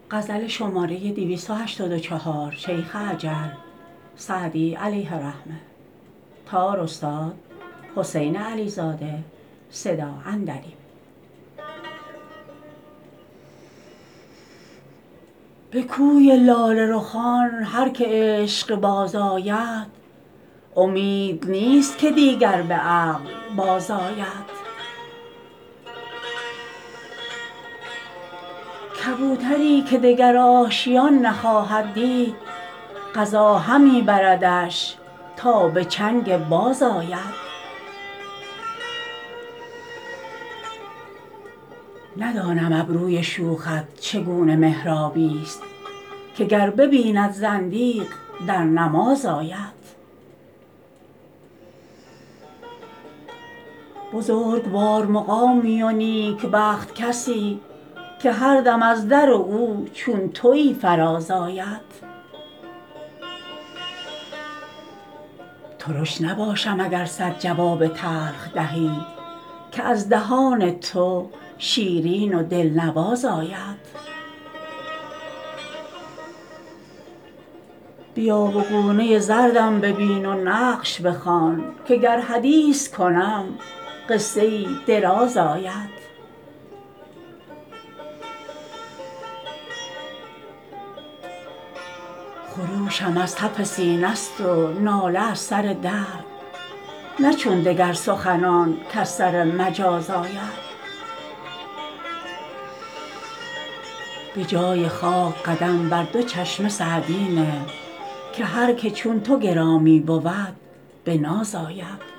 غزل شماره 284 شیخ عجل سعدی علیه رحمه تار استاد حسین علیزاده صدا اندریم. به کوی لاله رخان هر که عشق باز آید امید نیست که دیگر به عقل باز آید. کبوتری که دگر آشیان نخواهد دید قضا همی بردش تا به چنگ باز آید. ندانم ابروی شوخت چگونه محرابی است که گر ببیند زندیق در نماز آید. بزرگوار مقامی و نیکبخت کسی که هر دم از در او چون تویی فراز آید. ترش نباشم اگر صد جواب تلخ دهی که از دهان تو شیرین و دلنواز آید. بیا و گونه زردم ببین و نقش بخوان که گر حدیث کنم قصه ای دراز آید. خروشم از تف سینه ست و ناله از سر درد نه چون دگر سخنان کز سر مجاز آید. به جای خاک قدم بر دو چشمه سعدی نه که هر که چون تو گرامی بود به ناز آید.